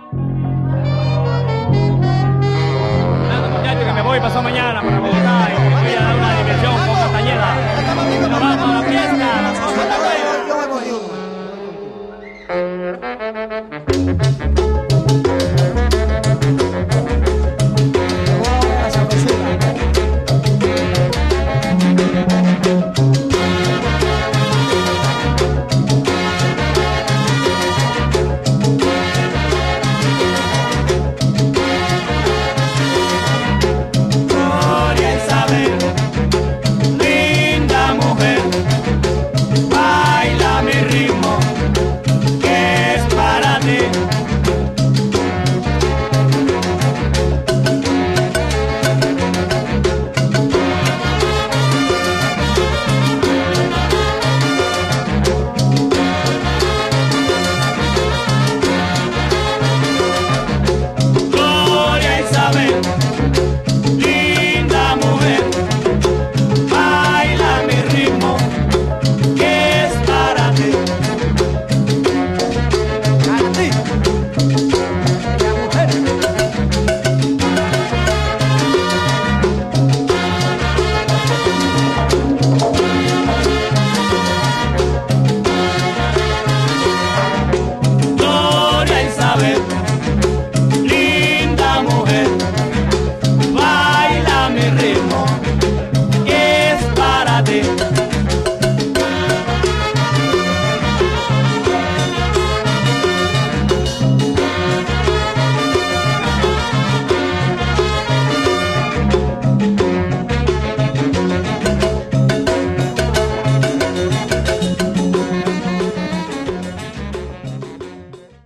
Nada, muchachos, que me voy pasado mañana para Bogotá y me voy a dar una diversión con Castañeda. Nos vamos a la fiesta, nos vamos a la Yo voy contigo.